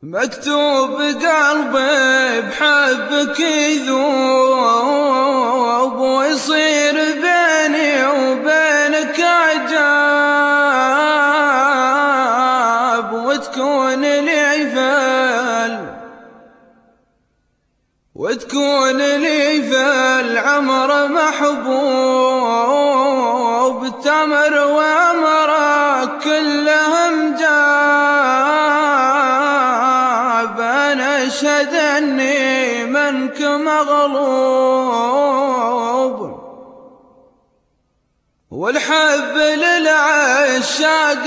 مكتوب قلبي بحبك يذوب ويصير بيني وبينك عجاب، وتكون لي في العمر محبوب، تمر وامرك كلهم جاب، انا اشهد اني منك مغلوب، والحب للعشاق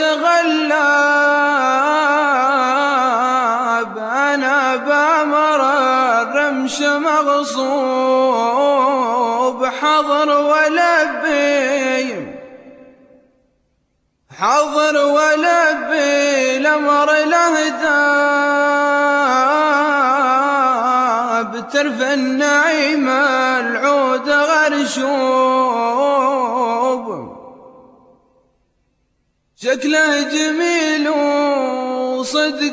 غلاب، انا بامر الرمش مغصوب، حضر ولبي الامر الاهداب، ترفع النعيم العود غرشوب، شكله جميل وصدق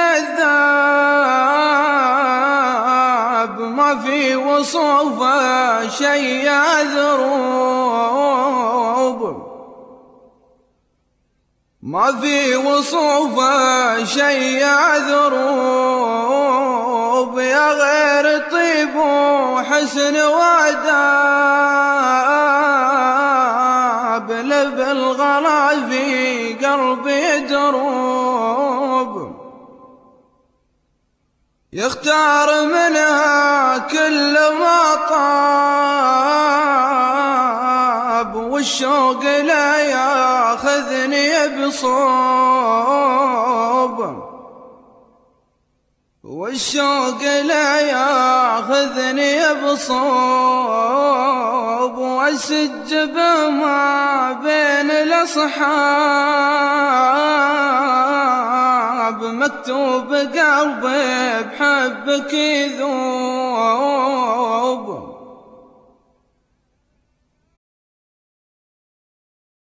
جذاب، ما في وصوفه شي يذروب، ما في وصوفه شي يذروب، يا غير طيب وحسن واداب، لب الغلا في قلبي يدروب، يختار منها كل ما طاب، والشوق لا ياخذني بصوب، والشوق لا ياخذني بصوب، واسج بما بين الاصحاب، مكتوب قلبي بحبك يذوب.